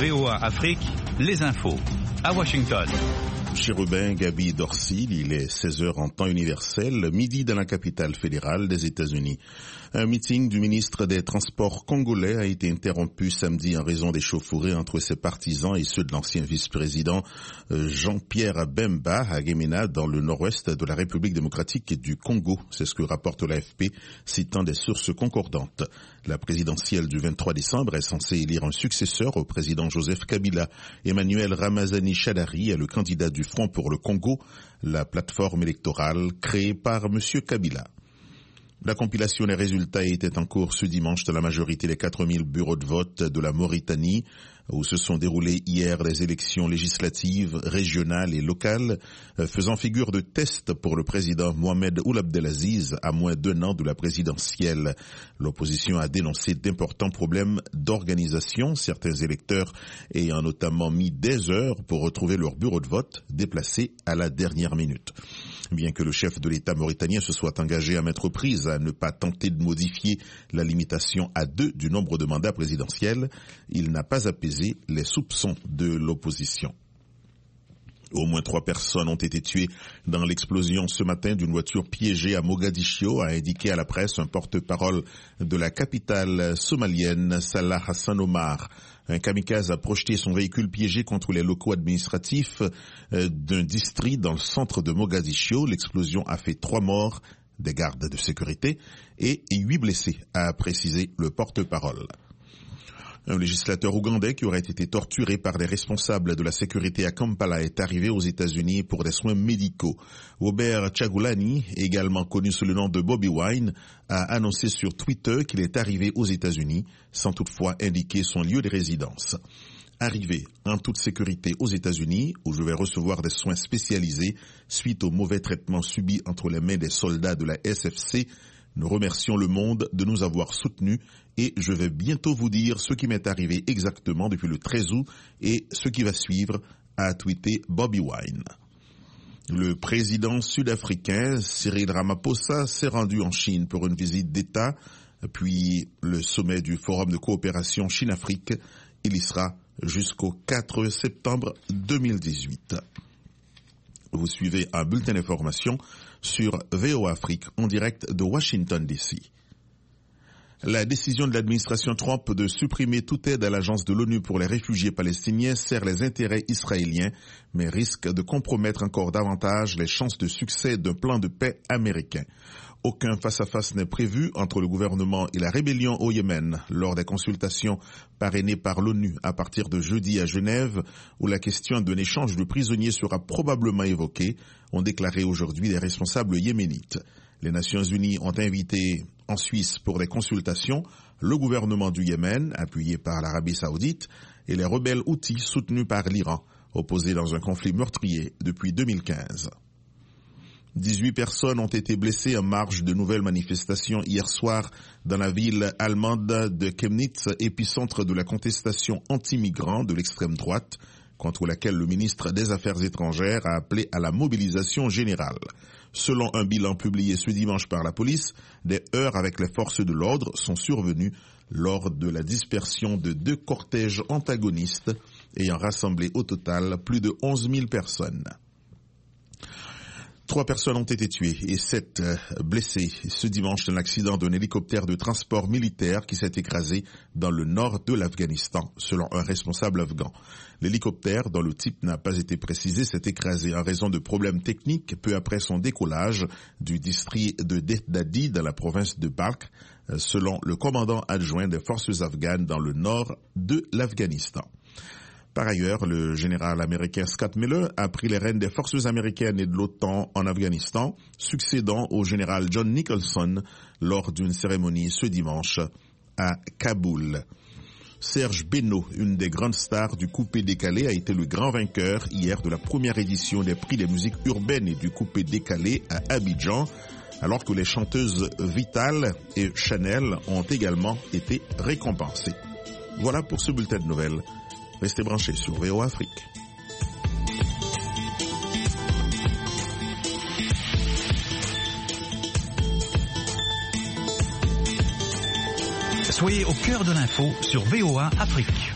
VOA Afrique, les infos. À Washington. Chérubin Gaby Dorsil, il est 16h en temps universel, midi dans la capitale fédérale des États-Unis. Un meeting du ministre des Transports congolais a été interrompu samedi en raison d'échauffourées entre ses partisans et ceux de l'ancien vice-président Jean-Pierre Bemba à Gemena dans le nord-ouest de la République démocratique du Congo. C'est ce que rapporte l'AFP, citant des sources concordantes. La présidentielle du 23 décembre est censée élire un successeur au président Joseph Kabila. Emmanuel Ramazani Shadari est le candidat du Front pour le Congo, la plateforme électorale créée par M. Kabila. La compilation des résultats était en cours ce dimanche dans la majorité des 4000 bureaux de vote de la Mauritanie, où se sont déroulées hier les élections législatives, régionales et locales, faisant figure de test pour le président Mohamed Ould Abdelaziz à moins d'1 an de la présidentielle. L'opposition a dénoncé d'importants problèmes d'organisation, certains électeurs ayant notamment mis des heures pour retrouver leur bureau de vote, déplacé à la dernière minute. Bien que le chef de l'État mauritanien se soit engagé à maintes reprises à ne pas tenter de modifier la limitation à 2 du nombre de mandats présidentiels, il n'a pas apaisé les soupçons de l'opposition. Au moins 3 personnes ont été tuées dans l'explosion ce matin d'une voiture piégée à Mogadiscio, a indiqué à la presse un porte-parole de la capitale somalienne, Salah Hassan Omar. Un kamikaze a projeté son véhicule piégé contre les locaux administratifs d'un district dans le centre de Mogadiscio. L'explosion a fait 3 morts, des gardes de sécurité, et 8 blessés, a précisé le porte-parole. Un législateur ougandais qui aurait été torturé par des responsables de la sécurité à Kampala est arrivé aux États-Unis pour des soins médicaux. Robert Chagulani, également connu sous le nom de Bobby Wine, a annoncé sur Twitter qu'il est arrivé aux États-Unis sans toutefois indiquer son lieu de résidence. Arrivé en toute sécurité aux États-Unis, où je vais recevoir des soins spécialisés suite au mauvais traitement subi entre les mains des soldats de la SFC, nous remercions le monde de nous avoir soutenus et je vais bientôt vous dire ce qui m'est arrivé exactement depuis le 13 août et ce qui va suivre, a tweeté Bobby Wine. Le président sud-africain Cyril Ramaphosa s'est rendu en Chine pour une visite d'État, puis le sommet du Forum de coopération Chine-Afrique. Il y sera jusqu'au 4 septembre 2018. Vous suivez un bulletin d'information sur VOA Afrique en direct de Washington DC. La décision de l'administration Trump de supprimer toute aide à l'agence de l'ONU pour les réfugiés palestiniens sert les intérêts israéliens, mais risque de compromettre encore davantage les chances de succès d'un plan de paix américain. Aucun face-à-face n'est prévu entre le gouvernement et la rébellion au Yémen lors des consultations parrainées par l'ONU à partir de jeudi à Genève, où la question d'un échange de prisonniers sera probablement évoquée, ont déclaré aujourd'hui les responsables yéménites. Les Nations Unies ont invité en Suisse pour des consultations le gouvernement du Yémen, appuyé par l'Arabie Saoudite, et les rebelles houthis soutenus par l'Iran, opposés dans un conflit meurtrier depuis 2015. 18 personnes ont été blessées en marge de nouvelles manifestations hier soir dans la ville allemande de Chemnitz, épicentre de la contestation anti-migrants de l'extrême droite, contre laquelle le ministre des Affaires étrangères a appelé à la mobilisation générale. Selon un bilan publié ce dimanche par la police, des heurts avec les forces de l'ordre sont survenus lors de la dispersion de 2 cortèges antagonistes ayant rassemblé au total plus de 11 000 personnes. 3 personnes ont été tuées et 7 blessées ce dimanche dans l'accident d'un hélicoptère de transport militaire qui s'est écrasé dans le nord de l'Afghanistan, selon un responsable afghan. L'hélicoptère, dont le type n'a pas été précisé, s'est écrasé en raison de problèmes techniques peu après son décollage du district de Dehdadi dans la province de Balkh, selon le commandant adjoint des forces afghanes dans le nord de l'Afghanistan. Par ailleurs, le général américain Scott Miller a pris les rênes des forces américaines et de l'OTAN en Afghanistan, succédant au général John Nicholson lors d'une cérémonie ce dimanche à Kaboul. Serge Beno, une des grandes stars du coupé-décalé, a été le grand vainqueur hier de la première édition des prix des musiques urbaines et du coupé-décalé à Abidjan, alors que les chanteuses Vital et Chanel ont également été récompensées. Voilà pour ce bulletin de nouvelles. Restez branchés sur VOA Afrique. Soyez au cœur de l'info sur VOA Afrique.